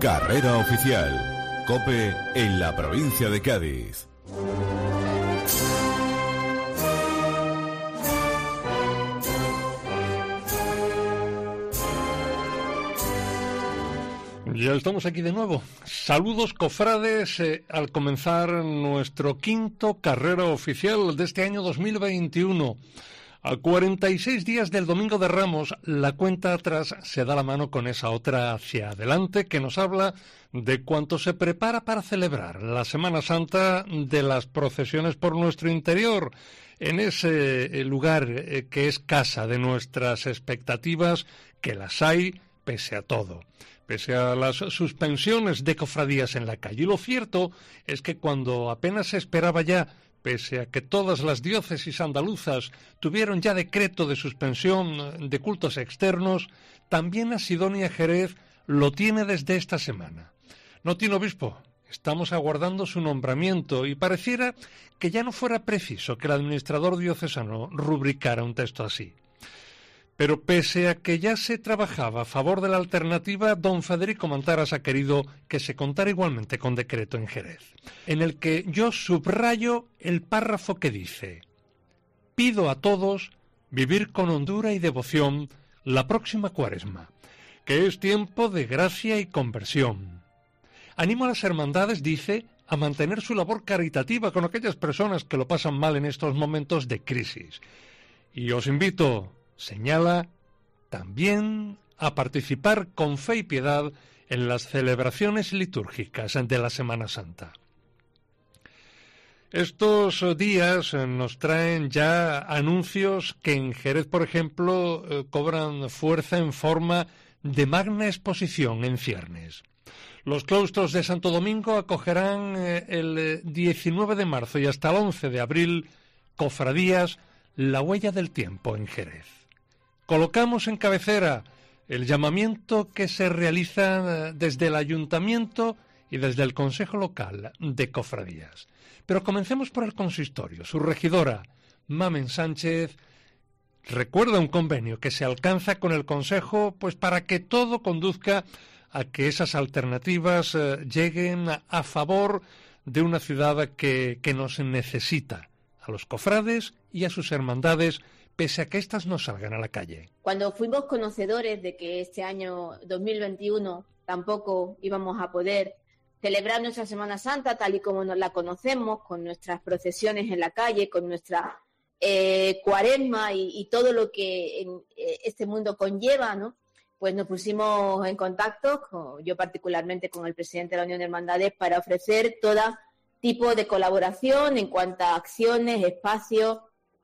Carrera oficial. COPE en la provincia de Cádiz. Ya estamos aquí de nuevo. Saludos, cofrades, al comenzar nuestro quinto Carrera oficial de este año 2021. A 46 días del Domingo de Ramos, la cuenta atrás se da la mano con esa otra hacia adelante que nos habla de cuánto se prepara para celebrar la Semana Santa, de las procesiones por nuestro interior, en ese lugar que es casa de nuestras expectativas, que las hay pese a todo. Pese a las suspensiones de cofradías en la calle. Y lo cierto es que cuando apenas se esperaba ya, pese a que todas las diócesis andaluzas tuvieron ya decreto de suspensión de cultos externos, también Asidonia Jerez lo tiene desde esta semana. No tiene obispo, estamos aguardando su nombramiento y pareciera que ya no fuera preciso que el administrador diocesano rubricara un texto así. Pero pese a que ya se trabajaba a favor de la alternativa, don Federico Mantaras ha querido que se contara igualmente con decreto en Jerez, en el que yo subrayo el párrafo que dice: pido a todos vivir con hondura y devoción la próxima Cuaresma, que es tiempo de gracia y conversión. Animo a las hermandades, dice, a mantener su labor caritativa con aquellas personas que lo pasan mal en estos momentos de crisis. Y os invito, señala, también a participar con fe y piedad en las celebraciones litúrgicas de la Semana Santa. Estos días nos traen ya anuncios que en Jerez, por ejemplo, cobran fuerza en forma de magna exposición en ciernes. Los claustros de Santo Domingo acogerán el 19 de marzo y hasta el 11 de abril cofradías La Huella del Tiempo en Jerez. Colocamos en cabecera el llamamiento que se realiza desde el Ayuntamiento y desde el Consejo Local de Cofradías. Pero comencemos por el consistorio. Su regidora, Mamen Sánchez, recuerda un convenio que se alcanza con el Consejo pues para que todo conduzca a que esas alternativas lleguen a favor de una ciudad que nos necesita, a los cofrades y a sus hermandades, pese a que éstas no salgan a la calle. Cuando fuimos conocedores de que este año 2021 tampoco íbamos a poder celebrar nuestra Semana Santa tal y como nos la conocemos, con nuestras procesiones en la calle, con nuestra Cuaresma y todo lo que este mundo conlleva, ¿no? Pues nos pusimos en contacto, yo particularmente con el presidente de la Unión de Hermandades, para ofrecer todo tipo de colaboración en cuanto a acciones, espacios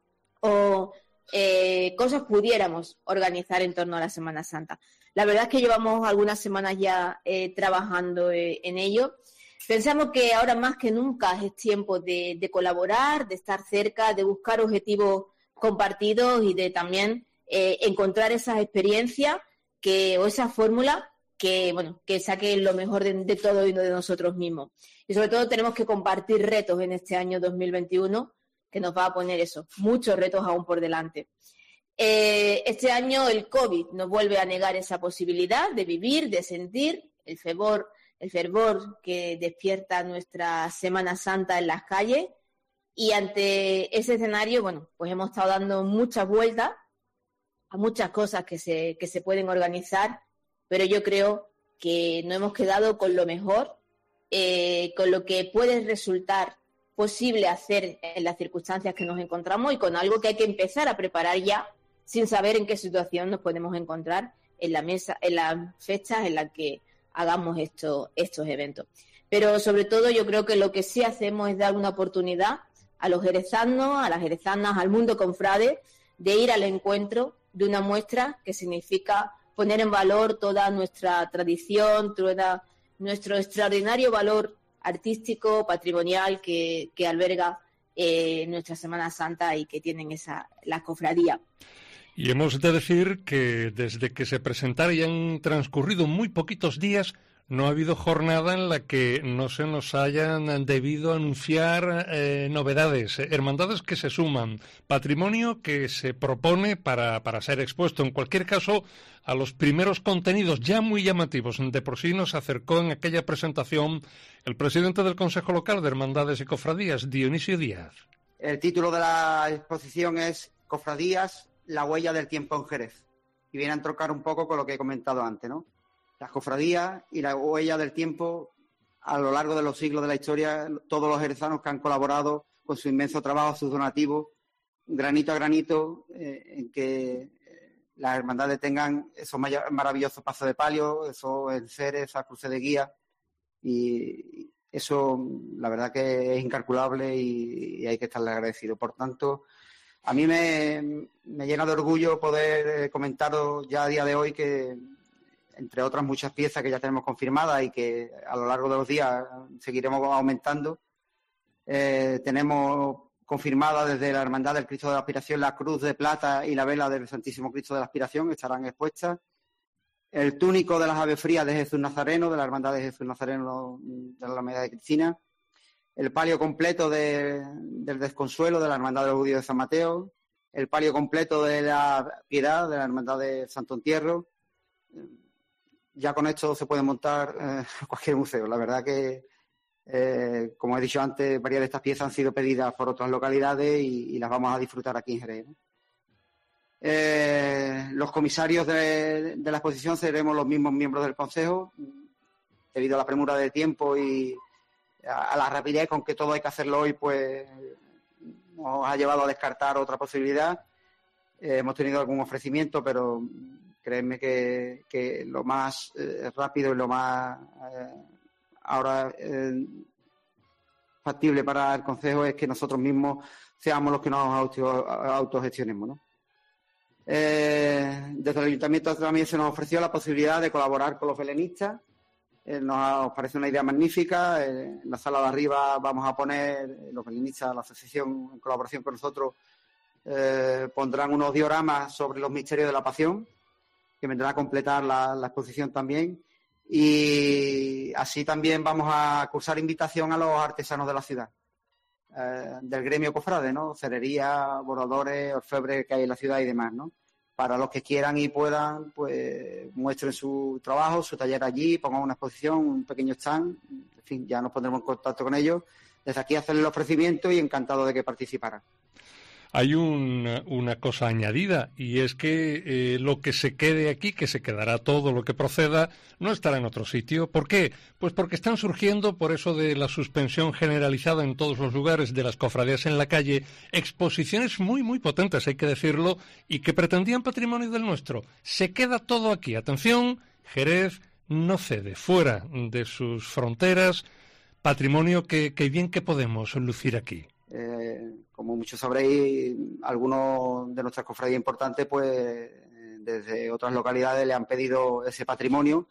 o cosas pudiéramos organizar en torno a la Semana Santa. La verdad es que llevamos algunas semanas ya trabajando en ello. Pensamos que ahora más que nunca es tiempo de colaborar, de estar cerca, de buscar objetivos compartidos y de también encontrar esas experiencias o esa fórmula que saque lo mejor de todo y de nosotros mismos. Y sobre todo tenemos que compartir retos en este año 2021, que nos va a poner muchos retos aún por delante. Este año el COVID nos vuelve a negar esa posibilidad de vivir, de sentir el fervor que despierta nuestra Semana Santa en las calles, y ante ese escenario, pues hemos estado dando muchas vueltas a muchas cosas que se pueden organizar, pero yo creo que no hemos quedado con lo mejor, con lo que puede resultar posible hacer en las circunstancias que nos encontramos y con algo que hay que empezar a preparar ya, sin saber en qué situación nos podemos encontrar en las fechas en las que hagamos estos eventos. Pero sobre todo yo creo que lo que sí hacemos es dar una oportunidad a los jerezanos, a las jerezanas, al mundo confrade, de ir al encuentro de una muestra que significa poner en valor toda nuestra tradición, todo nuestro extraordinario valor artístico, patrimonial que alberga nuestra Semana Santa y que tienen la cofradía. Y hemos de decir que desde que se presentara y han transcurrido muy poquitos días, no ha habido jornada en la que no se nos hayan debido anunciar novedades, hermandades que se suman, patrimonio que se propone para ser expuesto. En cualquier caso, a los primeros contenidos ya muy llamativos, de por sí nos acercó en aquella presentación el presidente del Consejo Local de Hermandades y Cofradías, Dionisio Díaz. El título de la exposición es Cofradías, la huella del tiempo en Jerez, y viene a entroncar un poco con lo que he comentado antes, ¿no? Las cofradías y la huella del tiempo a lo largo de los siglos de la historia, todos los jerezanos que han colaborado con su inmenso trabajo, sus donativos, granito a granito, en que las hermandades tengan esos maravillosos pasos de palio, esos enseres, esas cruces de guía, y eso la verdad que es incalculable y hay que estarle agradecido. Por tanto, a mí me llena de orgullo poder comentaros ya a día de hoy que, entre otras muchas piezas que ya tenemos confirmadas y que a lo largo de los días seguiremos aumentando, tenemos confirmada desde la Hermandad del Cristo de la Aspiración la cruz de plata y la vela del Santísimo Cristo de la Aspiración, estarán expuestas. El túnico de las Ave Frías de Jesús Nazareno, de la Hermandad de Jesús Nazareno de la Alameda de Cristina. El palio completo del Desconsuelo de la Hermandad de los Judíos de San Mateo. El palio completo de la Piedad de la Hermandad de Santo Entierro. Ya con esto se puede montar cualquier museo. La verdad que, como he dicho antes, varias de estas piezas han sido pedidas por otras localidades y las vamos a disfrutar aquí en Jerez, ¿no? Los comisarios de la exposición seremos los mismos miembros del Consejo, debido a la premura de tiempo y a la rapidez con que todo hay que hacerlo hoy, pues nos ha llevado a descartar otra posibilidad. Hemos tenido algún ofrecimiento, pero créanme que lo más rápido y lo más ahora factible para el Consejo es que nosotros mismos seamos los que nos autogestionemos, ¿no? Desde el Ayuntamiento también se nos ofreció la posibilidad de colaborar con los belenistas. Nos parece una idea magnífica. En la sala de arriba vamos a poner, los belenistas, la asociación en colaboración con nosotros, pondrán unos dioramas sobre los misterios de la Pasión, que vendrán a completar la exposición también. Y así también vamos a cursar invitación a los artesanos de la ciudad, del gremio cofrade, ¿no? Cerería, bordadores, orfebres que hay en la ciudad y demás, ¿no? Para los que quieran y puedan, pues muestren su trabajo, su taller allí, pongan una exposición, un pequeño stand, en fin, ya nos pondremos en contacto con ellos. Desde aquí hacerles el ofrecimiento y encantado de que participaran. Hay una cosa añadida, y es que lo que se quede aquí, que se quedará todo lo que proceda, no estará en otro sitio. ¿Por qué? Pues porque están surgiendo, por eso de la suspensión generalizada en todos los lugares de las cofradías en la calle, exposiciones muy, muy potentes, hay que decirlo, y que pretendían patrimonio del nuestro. Se queda todo aquí. Atención, Jerez no cede fuera de sus fronteras patrimonio que bien que podemos lucir aquí. Como muchos sabréis, algunos de nuestras cofradías importantes, pues desde otras localidades le han pedido ese patrimonio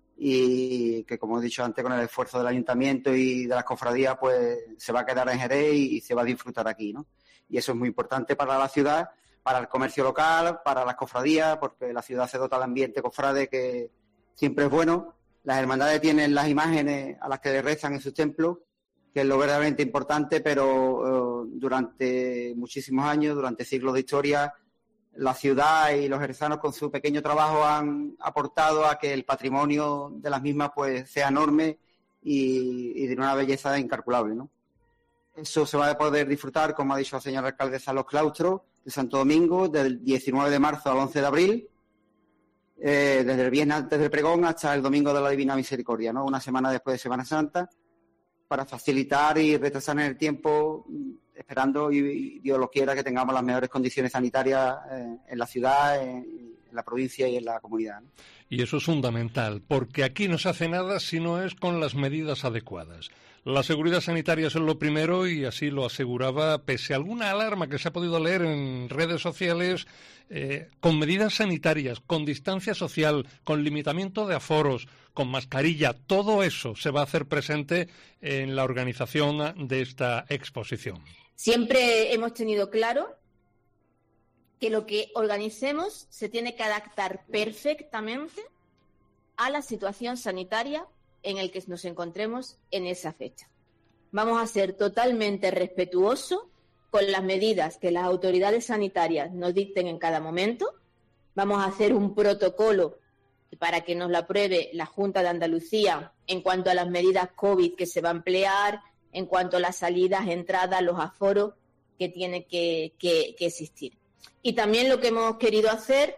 y que, como he dicho antes, con el esfuerzo del ayuntamiento y de las cofradías, pues se va a quedar en Jerez y se va a disfrutar aquí, ¿no? Y eso es muy importante para la ciudad, para el comercio local, para las cofradías, porque la ciudad se dota de ambiente cofrade que siempre es bueno. Las hermandades tienen las imágenes a las que rezan en sus templos, que es lo verdaderamente importante, pero durante muchísimos años, durante siglos de historia, la ciudad y los jerezanos con su pequeño trabajo han aportado a que el patrimonio de las mismas pues sea enorme y de una belleza incalculable, ¿no? Eso se va a poder disfrutar, como ha dicho la señora alcaldesa, en los claustros de Santo Domingo, del 19 de marzo al 11 de abril, desde el viernes antes del pregón hasta el domingo de la Divina Misericordia, ¿no? Una semana después de Semana Santa, para facilitar y retrasar en el tiempo, esperando, y Dios lo quiera, que tengamos las mejores condiciones sanitarias en la ciudad, en la provincia y en la comunidad, ¿no? Y eso es fundamental, porque aquí no se hace nada si no es con las medidas adecuadas. La seguridad sanitaria es lo primero, y así lo aseguraba, pese a alguna alarma que se ha podido leer en redes sociales, con medidas sanitarias, con distancia social, con limitamiento de aforos, con mascarilla, todo eso se va a hacer presente en la organización de esta exposición. Siempre hemos tenido claro que lo que organicemos se tiene que adaptar perfectamente a la situación sanitaria en el que nos encontremos en esa fecha. Vamos a ser totalmente respetuosos con las medidas que las autoridades sanitarias nos dicten en cada momento. Vamos a hacer un protocolo para que nos lo apruebe la Junta de Andalucía en cuanto a las medidas COVID que se va a emplear, en cuanto a las salidas, entradas, los aforos que tiene que existir. Y también lo que hemos querido hacer,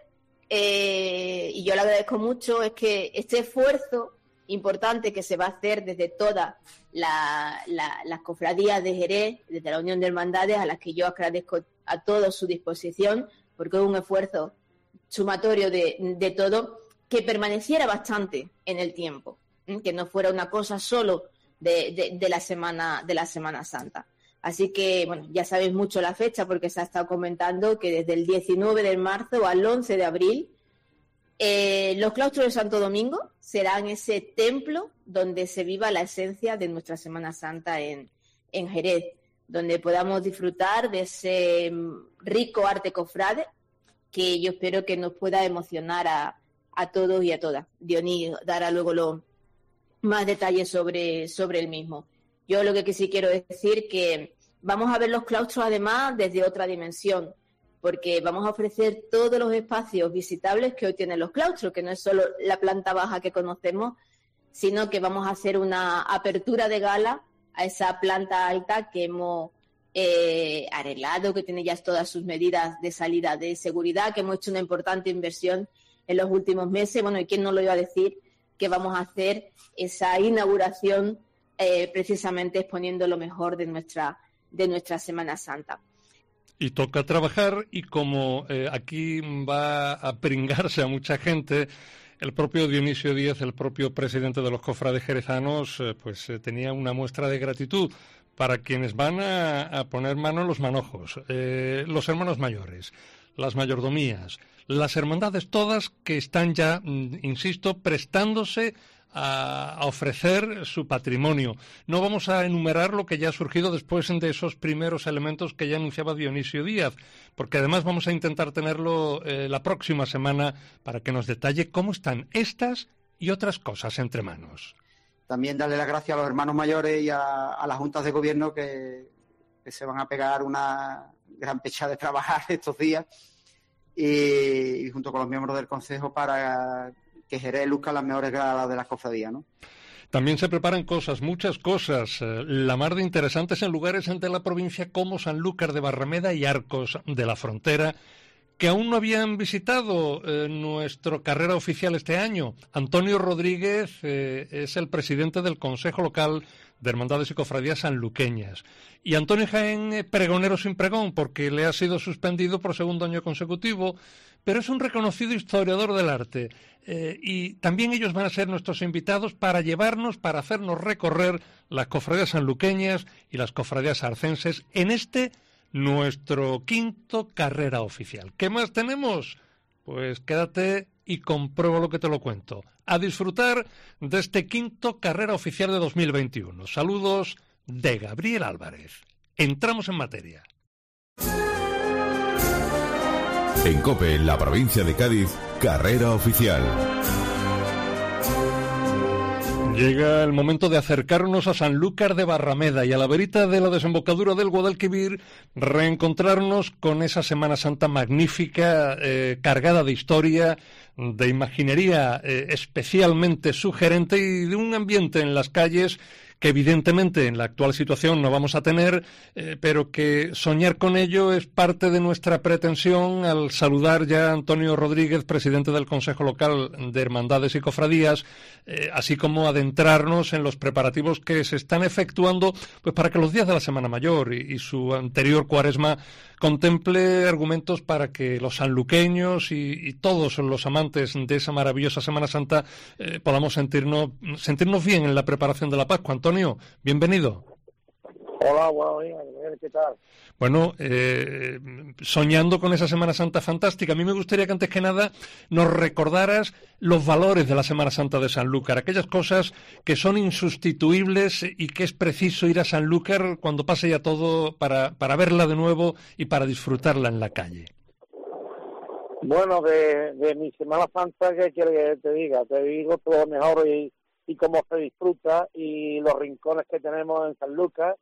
y yo le agradezco mucho, es que este esfuerzo importante que se va a hacer desde todas las cofradías de Jerez, desde la Unión de Hermandades, a las que yo agradezco a todos su disposición, porque es un esfuerzo sumatorio de todo, que permaneciera bastante en el tiempo, que no fuera una cosa solo de la Semana Santa. Así que, bueno, ya sabéis mucho la fecha porque se ha estado comentando que desde el 19 de marzo al 11 de abril los claustros de Santo Domingo serán ese templo donde se viva la esencia de nuestra Semana Santa en Jerez, donde podamos disfrutar de ese rico arte cofrade que yo espero que nos pueda emocionar a todos y a todas. Dionis dará luego más detalles sobre el mismo. Yo lo que sí quiero decir que vamos a ver los claustros además desde otra dimensión, porque vamos a ofrecer todos los espacios visitables que hoy tienen los claustros, que no es solo la planta baja que conocemos, sino que vamos a hacer una apertura de gala a esa planta alta que hemos arreglado, que tiene ya todas sus medidas de salida de seguridad, que hemos hecho una importante inversión en los últimos meses. Bueno, ¿y quién no lo iba a decir? Que vamos a hacer esa inauguración precisamente exponiendo lo mejor de nuestra Semana Santa. Y toca trabajar, y como aquí va a pringarse a mucha gente, el propio Dionisio Díaz, el propio presidente de los cofrades jerezanos, tenía una muestra de gratitud para quienes van a poner mano en los manojos, los hermanos mayores, las mayordomías, las hermandades todas que están ya, insisto, prestándose a ofrecer su patrimonio. No vamos a enumerar lo que ya ha surgido después de esos primeros elementos que ya anunciaba Dionisio Díaz, porque además vamos a intentar tenerlo la próxima semana para que nos detalle cómo están estas y otras cosas entre manos. También darle las gracias a los hermanos mayores y a las juntas de gobierno que se van a pegar una gran pecha de trabajar estos días y junto con los miembros del Consejo para que Jerez luzca las mejores gradas de las cofradías, ¿no? También se preparan cosas, muchas cosas, la mar de interesantes en lugares de la provincia como Sanlúcar de Barrameda y Arcos de la Frontera, que aún no habían visitado nuestro carrera oficial este año. Antonio Rodríguez es el presidente del Consejo Local de Hermandades y Cofradías Sanluqueñas. Y Antonio Jaén, pregonero sin pregón, porque le ha sido suspendido por segundo año consecutivo, pero es un reconocido historiador del arte. Y también ellos van a ser nuestros invitados para hacernos recorrer las cofradías sanluqueñas y las cofradías arcenses en nuestro quinto carrera oficial. ¿Qué más tenemos? Pues quédate y comprueba lo que te lo cuento. A disfrutar de este quinto carrera oficial de 2021. Saludos de Gabriel Álvarez. Entramos en materia. En COPE, la provincia de Cádiz, carrera oficial. Llega el momento de acercarnos a Sanlúcar de Barrameda y a la verita de la desembocadura del Guadalquivir, reencontrarnos con esa Semana Santa magnífica, cargada de historia, de imaginería especialmente sugerente y de un ambiente en las calles que evidentemente en la actual situación no vamos a tener, pero que soñar con ello es parte de nuestra pretensión al saludar ya a Antonio Rodríguez, presidente del Consejo Local de Hermandades y Cofradías, así como adentrarnos en los preparativos que se están efectuando pues para que los días de la Semana Mayor y su anterior Cuaresma contemple argumentos para que los sanluqueños y todos los amantes de esa maravillosa Semana Santa podamos sentirnos bien en la preparación de la Pascua. Antonio, bienvenido. Hola, buenos días, ¿qué tal? Bueno, soñando con esa Semana Santa fantástica, a mí me gustaría que antes que nada nos recordaras los valores de la Semana Santa de Sanlúcar, aquellas cosas que son insustituibles y que es preciso ir a Sanlúcar cuando pase ya todo para verla de nuevo y para disfrutarla en la calle. Bueno, de mi Semana Santa, ¿qué quieres que te diga? Te digo todo lo mejor y y cómo se disfruta, y los rincones que tenemos en San Lucas,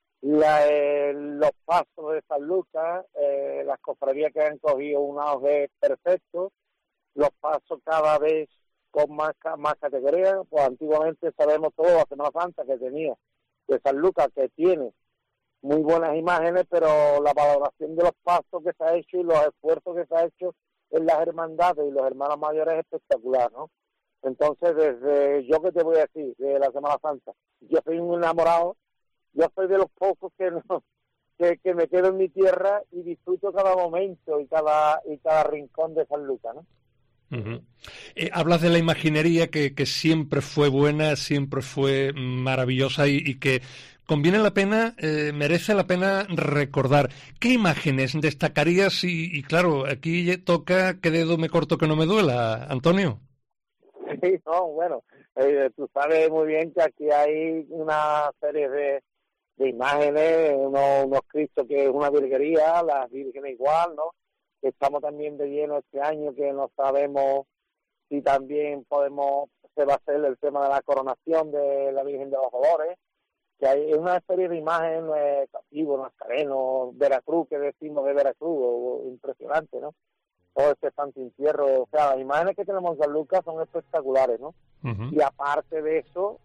los pasos de San Lucas, las cofradías que han cogido un auge perfecto, los pasos cada vez con más categoría. Pues antiguamente sabemos todo la Semana Santa que tenía de San Lucas, que tiene muy buenas imágenes, pero la valoración de los pasos que se ha hecho y los esfuerzos que se ha hecho en las hermandades y los hermanos mayores es espectacular, ¿no? Entonces, desde yo que te voy a decir, de la Semana Santa, yo soy un enamorado, yo soy de los pocos que me quedo en mi tierra y disfruto cada momento y cada rincón de San Lucas, ¿no? Uh-huh. Hablas de la imaginería que siempre fue buena, siempre fue maravillosa y que conviene la pena, merece la pena recordar. ¿Qué imágenes destacarías? Y claro, aquí toca qué dedo me corto que no me duela, Antonio. Sí, no, bueno, tú sabes muy bien que aquí hay una serie de imágenes, unos Cristos que es una virguería, las vírgenes igual, ¿no? Estamos también de lleno este año que no sabemos si también se va a hacer el tema de la coronación de la Virgen de los Dolores, que hay una serie de imágenes, Castigo, Nazareno, Veracruz, que decimos de Veracruz, impresionante, ¿no? Todo este Santo Entierro, o sea, las imágenes que tenemos en San Lucas son espectaculares, ¿no? Uh-huh. Y aparte de eso,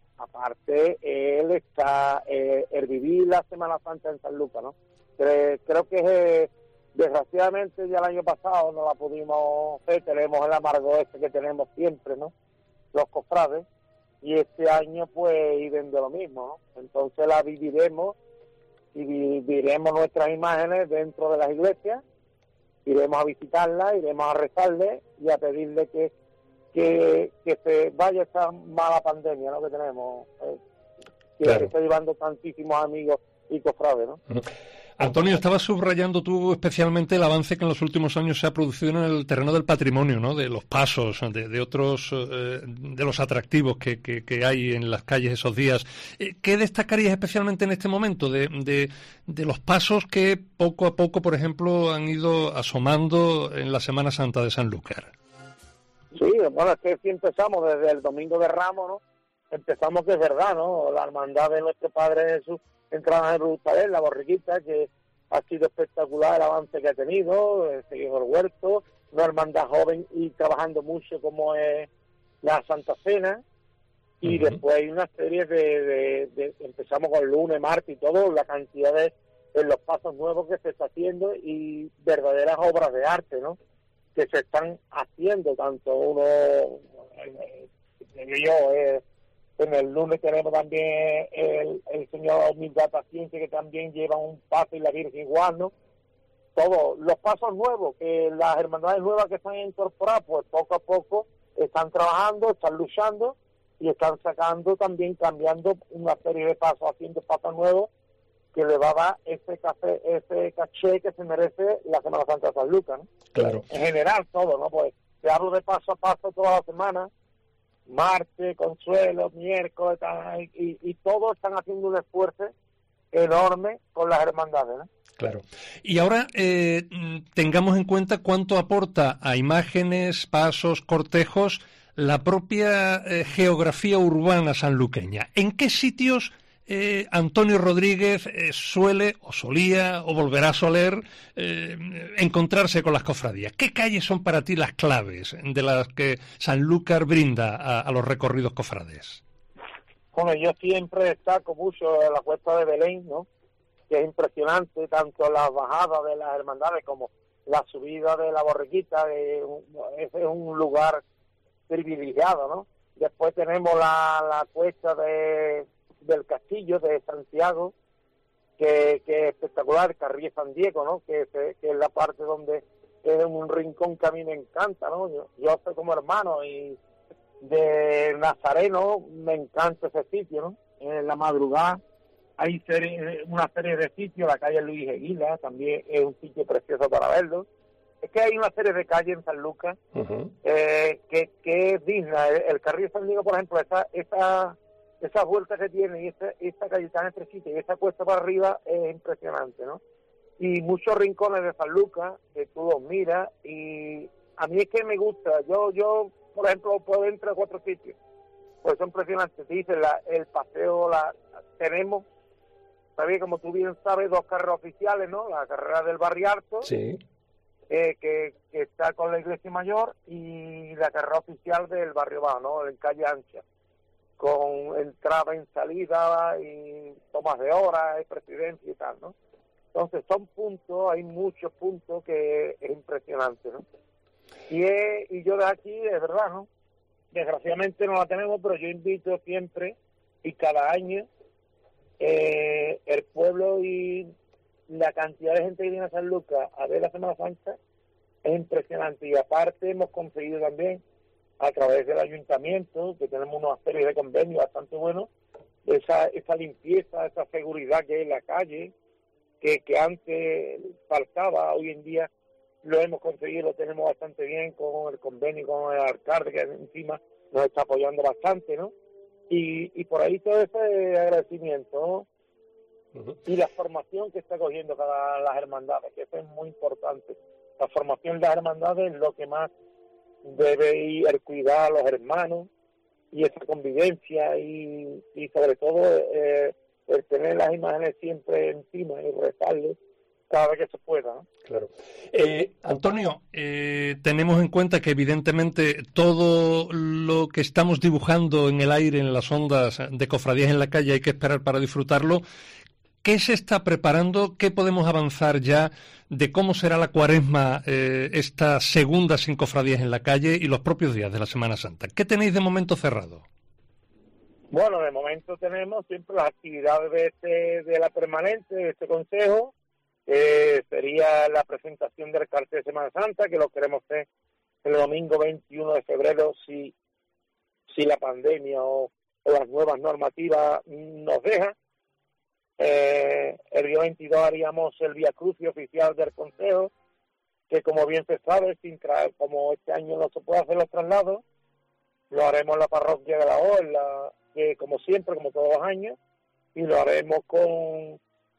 él está, el vivir la Semana Santa en San Lucas, ¿no? Creo que desgraciadamente ya el año pasado no la pudimos hacer, tenemos el amargo que tenemos siempre, ¿no? Los cofrades, y este año pues iremos de lo mismo, ¿no? Entonces la viviremos y viviremos nuestras imágenes dentro de las iglesias, iremos a visitarlas, iremos a rezarle y a pedirle que se vaya esta mala pandemia, ¿no? Que tenemos, que está llevando tantísimos amigos y cofrades, ¿no? Uh-huh. Antonio, estabas subrayando tú especialmente el avance que en los últimos años se ha producido en el terreno del patrimonio, ¿no? De los pasos, de otros, de los atractivos que hay en las calles esos días. ¿Qué destacarías especialmente en este momento de los pasos que poco a poco, por ejemplo, han ido asomando en la Semana Santa de Sanlúcar? Sí, bueno, es que si empezamos desde el Domingo de Ramos, ¿no? Empezamos que es verdad, ¿no? La hermandad de nuestro Padre Jesús entraba en Jerusalén, la borriquita, que ha sido espectacular el avance que ha tenido, seguimos el huerto, una hermandad joven y trabajando mucho como es la Santa Cena, y uh-huh. Después hay una serie de empezamos con lunes, martes y todo, la cantidad en los pasos nuevos que se está haciendo y verdaderas obras de arte, ¿no? Que se están haciendo, tanto en el lunes tenemos también el señor Humildad Paciencia, que también lleva un paso, y la Virgen igual, ¿no? Todos los pasos nuevos, que las hermandades nuevas que están incorporadas, pues poco a poco están trabajando, están luchando y están sacando también, cambiando una serie de pasos, haciendo pasos nuevos que le va a dar ese caché que se merece la Semana Santa de San Lucas, ¿no? Claro. En general todo, ¿no? Pues te hablo de paso a paso toda la semana, martes, Consuelo, miércoles, y todos están haciendo un esfuerzo enorme con las hermandades, ¿no? Claro. Y ahora tengamos en cuenta cuánto aporta a imágenes, pasos, cortejos, la propia geografía urbana sanluqueña. ¿En qué sitios Antonio Rodríguez suele, o solía, o volverá a soler encontrarse con las cofradías? ¿Qué calles son para ti las claves de las que Sanlúcar brinda a los recorridos cofrades? Bueno, yo siempre destaco mucho la Cuesta de Belén, ¿no? Que es impresionante, tanto las bajadas de las hermandades como la subida de la borriquita, ese es un lugar privilegiado, ¿no? Después tenemos la cuesta del Castillo de Santiago, que es espectacular, el Carril San Diego, ¿no? Que es la parte donde es un rincón que a mí me encanta, ¿no? Yo soy como hermano y de Nazareno me encanta ese sitio, ¿no? En la madrugada hay una serie de sitios, la calle Luis Eguila también es un sitio precioso para verlo. Es que hay una serie de calles en San Lucas uh-huh. que es digna. El Carril San Diego, por ejemplo, esa vuelta que tiene y esta calle tan estrechita y esa cuesta para arriba es impresionante, ¿no? Y muchos rincones de San Lucas que tú los miras, y a mí es que me gusta. Yo por ejemplo, puedo entrar a 4 sitios pues son impresionantes. Te dicen, el paseo, tenemos, sabía, como tú bien sabes, 2 carreras oficiales, ¿no? La carrera del Barrio Alto, sí, que está con la Iglesia Mayor, y la carrera oficial del Barrio Bajo, ¿no? En calle ancha, con entrada y salida y tomas de hora y presidencia y tal, ¿no? Entonces son puntos, hay muchos puntos que es impresionante, ¿no? Y yo de aquí, es verdad, ¿no? Desgraciadamente no la tenemos, pero yo invito siempre y cada año el pueblo y la cantidad de gente que viene a San Lucas a ver la Semana Santa es impresionante. Y aparte hemos conseguido también, a través del ayuntamiento, que tenemos una serie de convenios bastante buenos, esa limpieza, esa seguridad que hay en la calle, que antes faltaba, hoy en día lo hemos conseguido, lo tenemos bastante bien con el convenio, con el alcalde, que encima nos está apoyando bastante, ¿no? Y por ahí todo ese agradecimiento, ¿no? Uh-huh. Y la formación que está cogiendo cada las hermandades, que eso es muy importante. La formación de las hermandades es lo que más debe ir el cuidar a los hermanos, y esa convivencia, y sobre todo el tener las imágenes siempre encima y rezarles cada vez que se pueda, ¿no? Claro. Antonio, tenemos en cuenta que evidentemente todo lo que estamos dibujando en el aire, en las ondas de cofradías en la calle, hay que esperar para disfrutarlo. ¿Qué se está preparando? ¿Qué podemos avanzar ya de cómo será la Cuaresma, esta segunda sin cofradías en la calle y los propios días de la Semana Santa? ¿Qué tenéis de momento cerrado? Bueno, de momento tenemos siempre las actividades de la permanente, de este consejo. Sería la presentación del cartel de Semana Santa, que lo queremos hacer el domingo 21 de febrero si la pandemia o las nuevas normativas nos dejan. El día 22 haríamos el Vía Crucis oficial del consejo, que como bien se sabe, como este año no se puede hacer los traslados, lo haremos en la parroquia de la O, que como siempre, como todos los años, y lo haremos con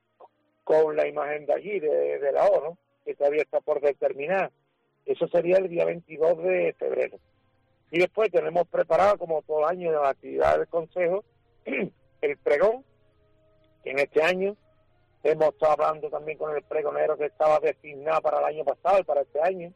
la imagen de allí, de la O, ¿no? Que todavía está por determinar. Eso sería el día 22 de febrero. Y después tenemos preparado, como todo el año, la actividad del consejo, el pregón, que en este año hemos estado hablando también con el pregonero que estaba designado para el año pasado y para este año,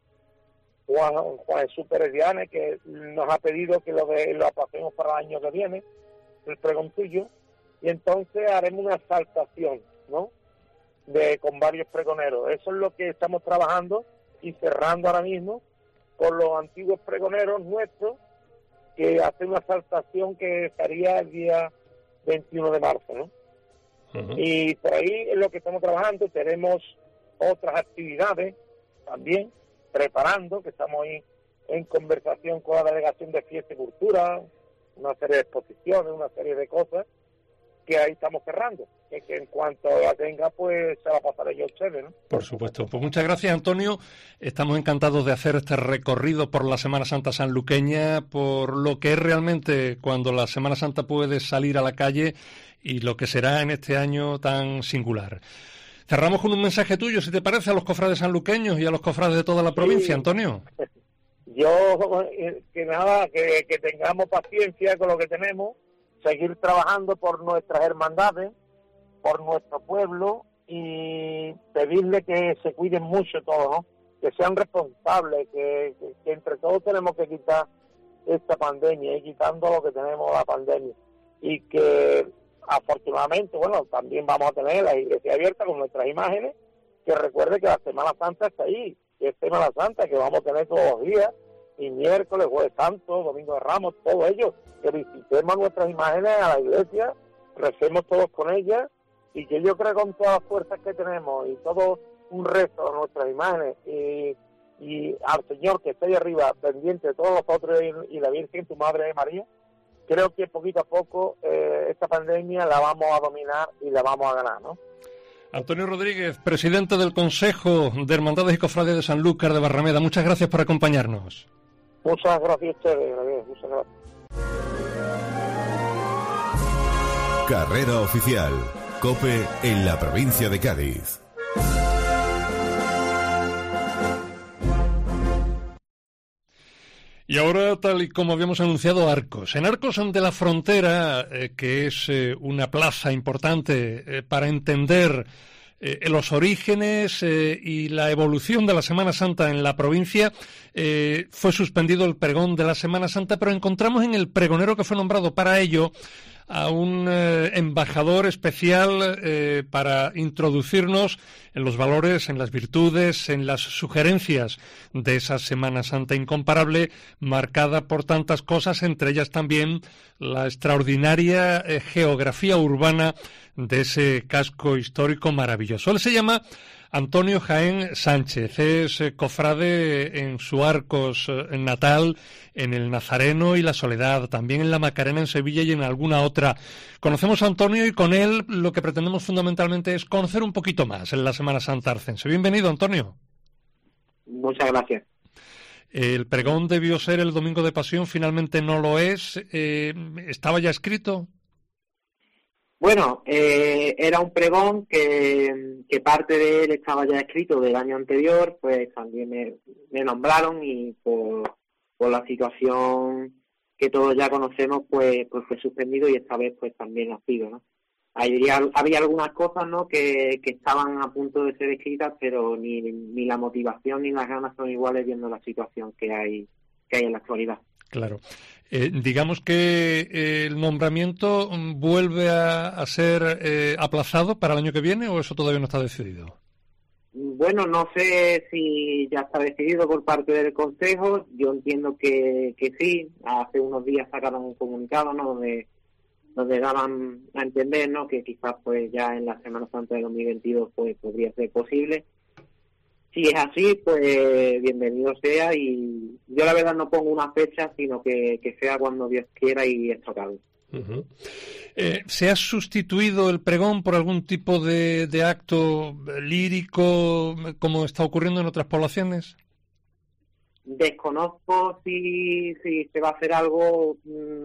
Juan Jesús Pérez Diane, que nos ha pedido que lo pasemos para el año que viene, el pregón tuyo, y entonces haremos una exaltación, ¿no? Con varios pregoneros. Eso es lo que estamos trabajando y cerrando ahora mismo con los antiguos pregoneros nuestros, que hacen una exaltación que estaría el día 21 de marzo, ¿no? Uh-huh. Y por ahí es lo que estamos trabajando. Tenemos otras actividades también preparando, que estamos ahí en conversación con la Delegación de Fiesta y Cultura, una serie de exposiciones, una serie de cosas que ahí estamos cerrando, que en cuanto la tenga, pues se la pasaré yo a ustedes, ¿no? Por supuesto. Pues muchas gracias, Antonio. Estamos encantados de hacer este recorrido por la Semana Santa sanluqueña, por lo que es realmente cuando la Semana Santa puede salir a la calle y lo que será en este año tan singular. Cerramos con un mensaje tuyo, si te parece, a los cofrades sanluqueños y a los cofrades de toda la provincia, Antonio. Yo, que nada, que tengamos paciencia con lo que tenemos, seguir trabajando por nuestras hermandades, por nuestro pueblo, y pedirle que se cuiden mucho todos, ¿no? Que sean responsables, que entre todos tenemos que quitar esta pandemia, y quitando lo que tenemos la pandemia, y que afortunadamente, bueno, también vamos a tener la iglesia abierta con nuestras imágenes, que recuerde que la Semana Santa está ahí, que es Semana Santa, que vamos a tener todos los días, y miércoles, jueves santo, domingo de Ramos, todo ello, que visitemos nuestras imágenes a la iglesia, recemos todos con ellas, y que yo creo con todas las fuerzas que tenemos, y todo un rezo a nuestras imágenes, y al Señor que está ahí arriba, pendiente de todos nosotros, y la Virgen, tu Madre María, creo que poquito a poco esta pandemia la vamos a dominar y la vamos a ganar, ¿no? Antonio Rodríguez, presidente del Consejo de Hermandades y Cofradías de Sanlúcar de Barrameda, muchas gracias por acompañarnos. Muchas gracias a ustedes, muchas gracias. Carrera oficial, COPE en la provincia de Cádiz. Y ahora, tal y como habíamos anunciado, Arcos. En Arcos de la Frontera, que es una plaza importante para entender los orígenes y la evolución de la Semana Santa en la provincia, fue suspendido el pregón de la Semana Santa, pero encontramos en el pregonero que fue nombrado para ello a un embajador especial para introducirnos en los valores, en las virtudes, en las sugerencias de esa Semana Santa incomparable, marcada por tantas cosas, entre ellas también la extraordinaria geografía urbana de ese casco histórico maravilloso. Él se llama Antonio Jaén Sánchez, es cofrade en su Arcos natal, en el Nazareno y la Soledad, también en la Macarena en Sevilla y en alguna otra. Conocemos a Antonio y con él lo que pretendemos fundamentalmente es conocer un poquito más en la Semana Santa arcense. Bienvenido, Antonio. Muchas gracias. El pregón debió ser el Domingo de Pasión, finalmente no lo es. ¿Estaba ya escrito? Bueno, era un pregón que parte de él estaba ya escrito del año anterior, pues también me nombraron y por la situación que todos ya conocemos, pues fue suspendido y esta vez pues también ha sido, ¿no? Había algunas cosas, ¿no?, que estaban a punto de ser escritas, pero ni la motivación ni las ganas son iguales viendo la situación que hay en la actualidad. Claro. Digamos que el nombramiento vuelve a ser aplazado para el año que viene, ¿o eso todavía no está decidido? Bueno, no sé si ya está decidido por parte del Consejo. Yo entiendo que sí. Hace unos días sacaron un comunicado, ¿no?, donde daban a entender, ¿no?, que quizás pues ya en la Semana Santa de 2022 pues podría ser posible. Si es así, pues bienvenido sea, y yo la verdad no pongo una fecha, sino que sea cuando Dios quiera y esto acabe. Uh-huh. ¿Se ha sustituido el pregón por algún tipo de acto lírico, como está ocurriendo en otras poblaciones? Desconozco si se va a hacer algo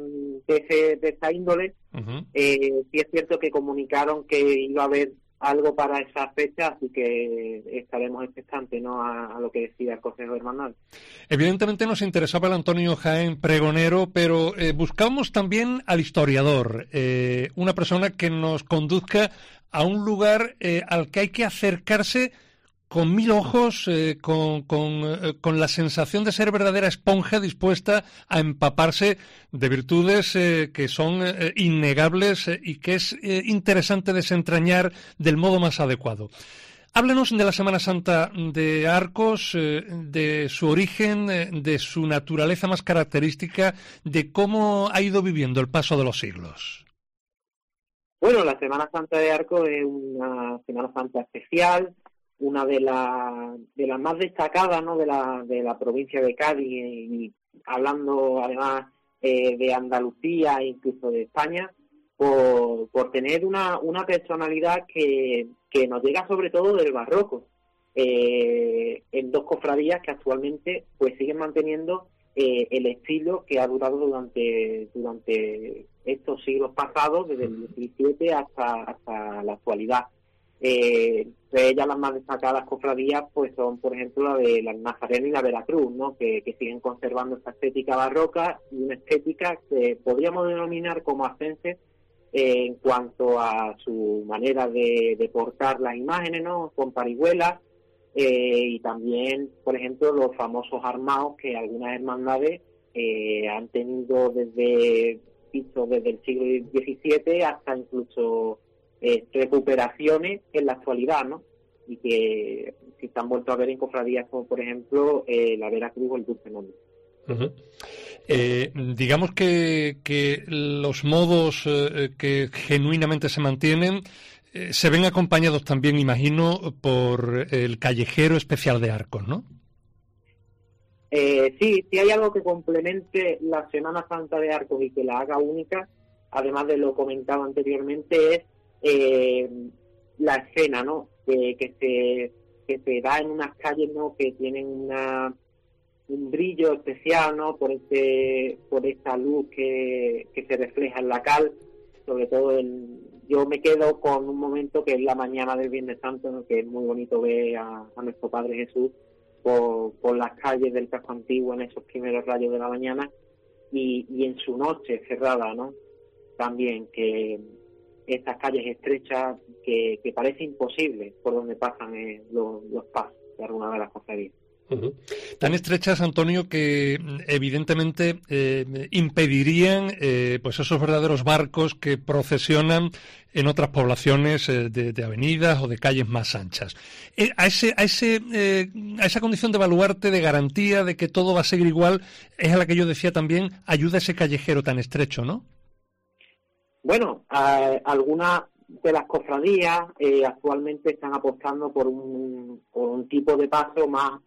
de esta índole. Uh-huh. Sí es cierto que comunicaron que iba a haber algo para esa fecha, así que estaremos expectantes, ¿no?, a lo que decida el Consejo Hermandad. Evidentemente nos interesaba el Antonio Jaén pregonero, pero buscamos también al historiador, una persona que nos conduzca a un lugar al que hay que acercarse con 1000 ojos, con la sensación de ser verdadera esponja dispuesta a empaparse de virtudes que son innegables y que es interesante desentrañar del modo más adecuado. Háblenos de la Semana Santa de Arcos, de su origen, de su naturaleza más característica, de cómo ha ido viviendo el paso de los siglos. Bueno, la Semana Santa de Arcos es una Semana Santa especial, una de las más destacadas, ¿no?, de la provincia de Cádiz, y hablando además de Andalucía e incluso de España, por tener una personalidad que nos llega sobre todo del barroco, en dos cofradías que actualmente pues siguen manteniendo el estilo que ha durado durante estos siglos pasados, desde el 17 hasta la actualidad. De ellas las más destacadas cofradías pues son, por ejemplo, la de la Nazareno y la Veracruz, ¿no?, que siguen conservando esta estética barroca y una estética que podríamos denominar como ascense en cuanto a su manera de portar las imágenes, ¿no?, con parihuelas, y también, por ejemplo, los famosos armados que algunas hermandades han tenido desde el siglo XVII hasta incluso recuperaciones en la actualidad, ¿no?, y que se han vuelto a ver en cofradías como, por ejemplo, la Veracruz o el Dulce Nombre. Uh-huh. Digamos que los modos que genuinamente se mantienen se ven acompañados también, imagino, por el callejero especial de Arcos, ¿no? Sí hay algo que complemente la Semana Santa de Arcos y que la haga única, además de lo comentado anteriormente, es la escena, ¿no?, que se da en unas calles, ¿no?, que tienen un brillo especial, ¿no?, por esta luz que se refleja en la cal. Sobre todo yo me quedo con un momento que es la mañana del Viernes Santo, ¿no?, que es muy bonito ver a nuestro Padre Jesús por las calles del casco antiguo en esos primeros rayos de la mañana y en su noche cerrada, ¿no? También que estas calles estrechas que parece imposible por donde pasan los pasos de alguna de las cofradías. Uh-huh. Tan estrechas, Antonio, que evidentemente impedirían pues esos verdaderos barcos que procesionan en otras poblaciones de avenidas o de calles más anchas. A esa condición de baluarte, de garantía de que todo va a seguir igual, es a la que yo decía también, ayuda ese callejero tan estrecho, ¿no? Bueno, algunas de las cofradías actualmente están apostando por un tipo de paso más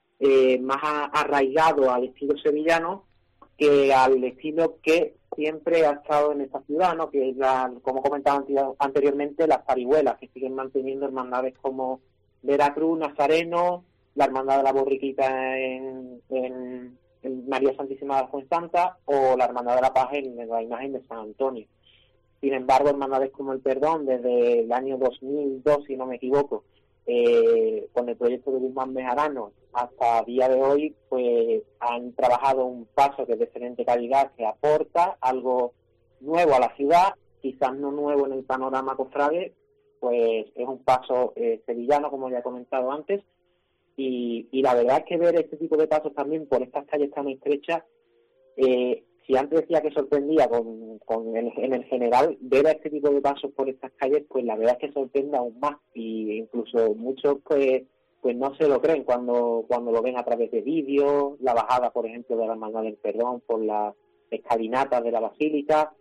arraigado al estilo sevillano que al estilo que siempre ha estado en esta ciudad, ¿no? Que es, como comentaba anteriormente, las parihuelas, que siguen manteniendo hermandades como Veracruz, Nazareno, la Hermandad de la Borriquita en María Santísima de la Fuensanta o la Hermandad de la Paz en la imagen de San Antonio. Sin embargo, hermandades como el Perdón, desde el año 2002, si no me equivoco, con el proyecto de Guzmán Bejarano hasta el día de hoy, pues han trabajado un paso que es de excelente calidad, que aporta algo nuevo a la ciudad, quizás no nuevo en el panorama cofrade, pues es un paso sevillano, como ya he comentado antes, y la verdad es que ver este tipo de pasos también por estas calles tan estrechas, si antes decía que sorprendía en el general, ver a este tipo de pasos por estas calles, pues la verdad es que sorprende aún más, y incluso muchos pues no se lo creen cuando lo ven a través de vídeos, la bajada, por ejemplo, de la Hermandad del Perdón por las escalinatas de la Basílica,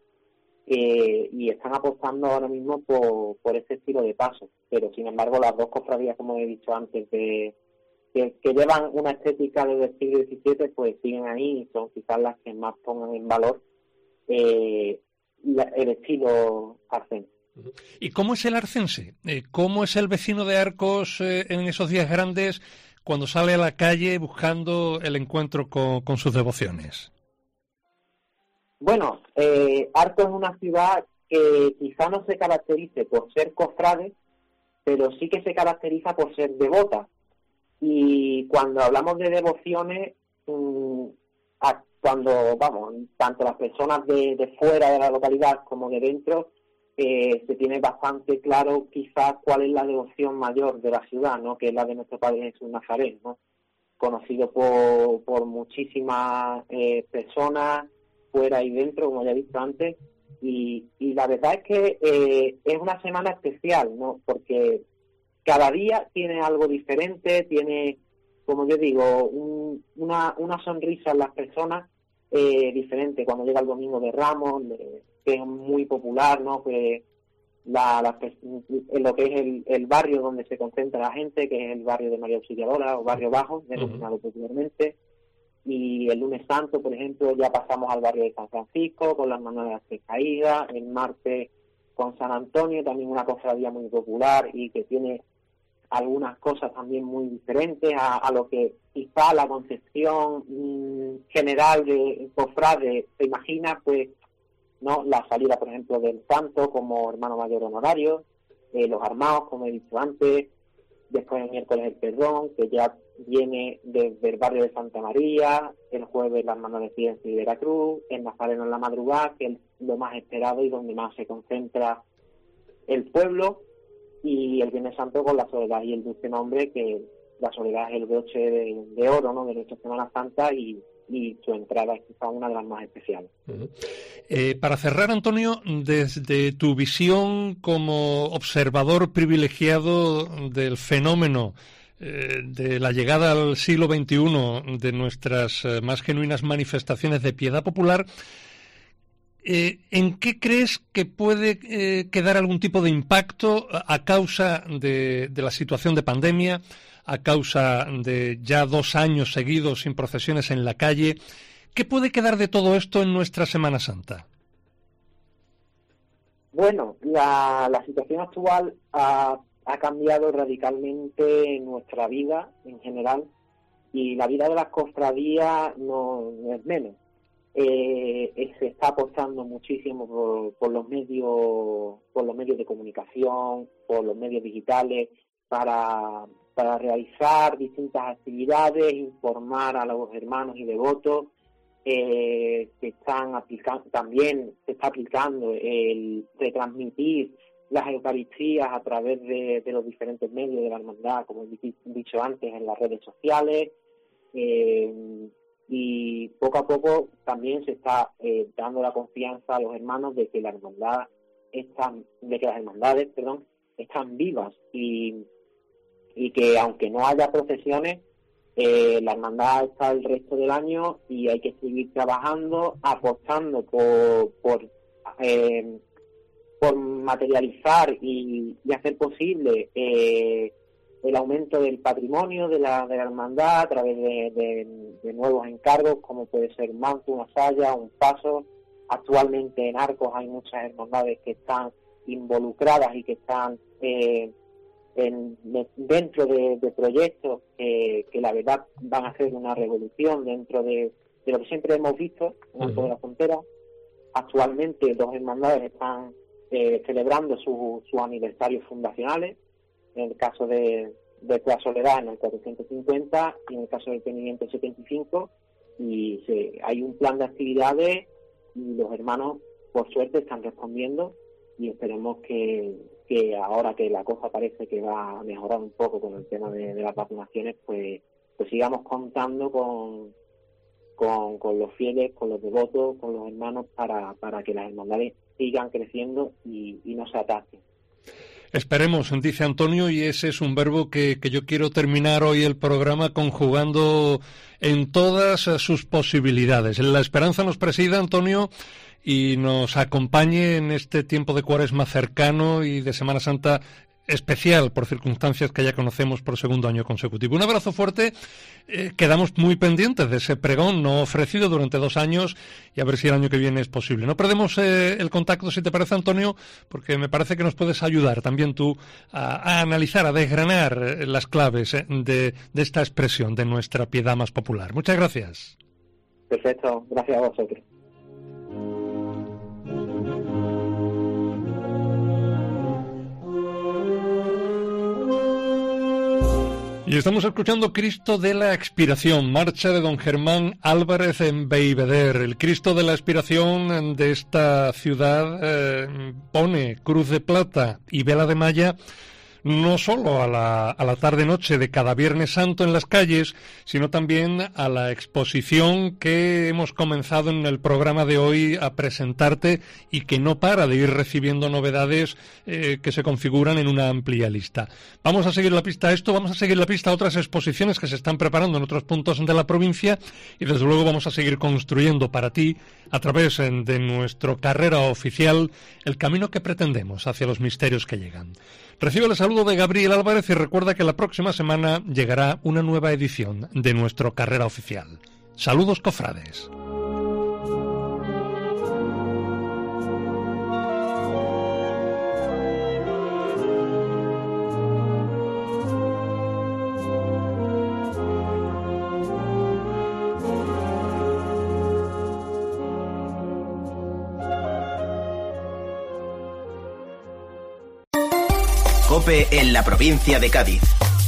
y están apostando ahora mismo por ese estilo de paso. Pero sin embargo, las dos cofradías, como he dicho antes, que llevan una estética desde el siglo XVII, pues siguen ahí y son quizás las que más pongan en valor el estilo arcense. ¿Y cómo es el arcense? ¿Cómo es el vecino de Arcos en esos días grandes cuando sale a la calle buscando el encuentro con sus devociones? Bueno, Arcos es una ciudad que quizá no se caracterice por ser cofrade, pero sí que se caracteriza por ser devota. Y cuando hablamos de devociones, tanto las personas de fuera de la localidad como de dentro, se tiene bastante claro quizás cuál es la devoción mayor de la ciudad, ¿no? Que es la de nuestro Padre Jesús Nazaret, ¿no? Conocido por muchísimas personas fuera y dentro, como ya he visto antes, y la verdad es que es una semana especial, ¿no? Porque cada día tiene algo diferente, tiene, como yo digo, una sonrisa en las personas diferente. Cuando llega el Domingo de Ramos, que es muy popular, ¿no? Que en lo que es el barrio donde se concentra la gente, que es el barrio de María Auxiliadora o Barrio Bajo, denominado popularmente. Y el lunes santo, por ejemplo, ya pasamos al barrio de San Francisco con las Hermanas de las Tres Caídas. El martes con San Antonio, también una cofradía muy popular y que tiene algunas cosas también muy diferentes a lo que quizá la concepción general de cofrade se imagina, pues, ¿no? La salida, por ejemplo, del santo como hermano mayor honorario, los armados, como he dicho antes, después el miércoles el perdón, que ya viene desde el barrio de Santa María, el jueves la Hermandad de Ciencia y Veracruz, el Nazareno en la madrugada, que es lo más esperado y donde más se concentra el pueblo, y el Viernes Santo con la Soledad y el Dulce Nombre, que la Soledad es el broche de oro, ¿no?, de nuestra Semana Santa, y su entrada es quizá una de las más especiales. Uh-huh. Para cerrar, Antonio, desde tu visión como observador privilegiado del fenómeno de la llegada al siglo XXI de nuestras más genuinas manifestaciones de piedad popular, ¿en qué crees que puede quedar algún tipo de impacto a causa de la situación de pandemia, a causa de ya 2 años seguidos sin procesiones en la calle? ¿Qué puede quedar de todo esto en nuestra Semana Santa? Bueno, la situación actual ha cambiado radicalmente nuestra vida en general, y la vida de las cofradías no es menos. Se está apostando muchísimo por los medios de comunicación, por los medios digitales, para para realizar distintas actividades, informar a los hermanos y devotos. Se están también se está aplicando el retransmitir las Eucaristías a través de los diferentes medios de la hermandad, como he dicho antes, en las redes sociales, y poco a poco también se está dando la confianza a los hermanos de que las hermandades están vivas y que aunque no haya procesiones, la hermandad está el resto del año y hay que seguir trabajando, apostando por materializar y hacer posible el aumento del patrimonio de la hermandad a través de nuevos encargos, como puede ser un manto, una saya, un paso. Actualmente en Arcos hay muchas hermandades que están involucradas y que están dentro de proyectos que la verdad van a hacer una revolución dentro de lo que siempre hemos visto en Arcos de la Frontera. Actualmente 2 hermandades están celebrando sus aniversarios fundacionales, en el caso de la Soledad en el 450 y en el caso del Penimiento el 75, y hay un plan de actividades y los hermanos por suerte están respondiendo, y esperemos que ahora que la cosa parece que va a mejorar un poco con el tema de las vacunaciones, pues sigamos contando con los fieles, con los devotos, con los hermanos para que las hermandades sigan creciendo y no se ataquen. Esperemos, dice Antonio, y ese es un verbo que yo quiero terminar hoy el programa conjugando en todas sus posibilidades. La esperanza nos presida, Antonio, y nos acompañe en este tiempo de Cuaresma cercano y de Semana Santa especial por circunstancias que ya conocemos por segundo año consecutivo. Un abrazo fuerte, quedamos muy pendientes de ese pregón no ofrecido durante 2 años y a ver si el año que viene es posible. No perdemos el contacto, si te parece, Antonio, porque me parece que nos puedes ayudar también tú a analizar, a desgranar las claves de esta expresión de nuestra piedad más popular. Muchas gracias. Perfecto, gracias a vosotros. Y estamos escuchando Cristo de la Expiración, marcha de don Germán Álvarez en Bellveder. El Cristo de la Expiración de esta ciudad pone cruz de plata y vela de malla no solo a la tarde-noche de cada Viernes Santo en las calles, sino también a la exposición que hemos comenzado en el programa de hoy a presentarte y que no para de ir recibiendo novedades que se configuran en una amplia lista. Vamos a seguir la pista a esto, vamos a seguir la pista a otras exposiciones que se están preparando en otros puntos de la provincia y desde luego vamos a seguir construyendo para ti, a través de nuestro carrera oficial, el camino que pretendemos hacia los misterios que llegan. Recibe el saludo de Gabriel Álvarez y recuerda que la próxima semana llegará una nueva edición de nuestro carrera oficial. Saludos, cofrades. COPE en la provincia de Cádiz.